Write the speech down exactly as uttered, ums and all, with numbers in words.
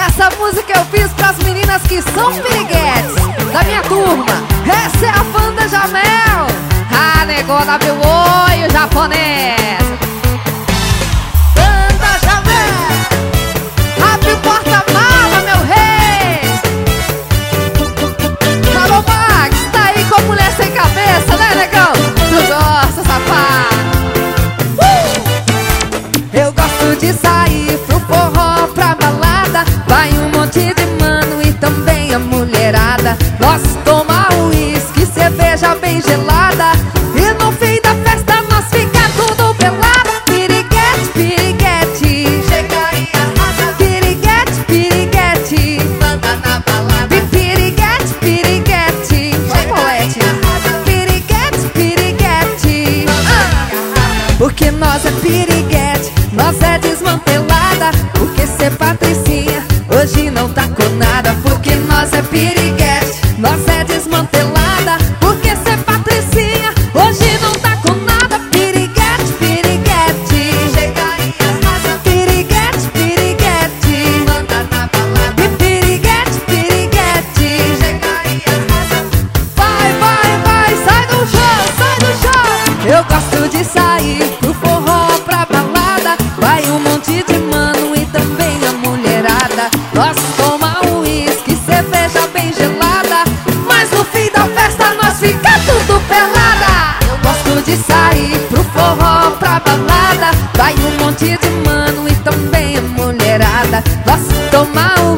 Essa música eu fiz pras meninas que são piriguetes da minha turma. Essa é a Wanda Jamel. Ah, negona, abre o olho, japonês. Wanda Jamel, abre o porta-mala, meu rei. Alô, Max, tá aí com mulher sem cabeça, né, negão? Tu gosta, safado. uh! Eu gosto de sair pro forró, pra balada. Vai um monte de mano e também a mulherada. Nós tomar uísque, cerveja bem gelada. E no fim da festa nós fica tudo pelado. Piriguete, piriguete, chega e arrasa. Piriguete, piriguete, manda na balada. Piriguete, piriguete, chocolate. Piriguete, piriguete, ah. Porque nós é piriguete, nós é desmantelada. Porque ser patricinha hoje não tá com nada. Porque nós é piriguete, nós é desmantelada. Porque ser patricinha hoje não tá com nada. Piriguete, piriguete, chega e arrasa. Piriguete, piriguete, manda na balada. Piriguete, piriguete, chega e arrasa. Vai, vai, vai, sai do chão, sai do chão. Eu gosto de sair pro forró, pra balada. Vai um monte de mano e também a mulherada. Nós toma uísque, cerveja bem gelada. Mas no fim da festa nós fica tudo pelada. Eu gosto de sair pro forró, pra balada. Vai um monte de mano e também a mulherada. Nós toma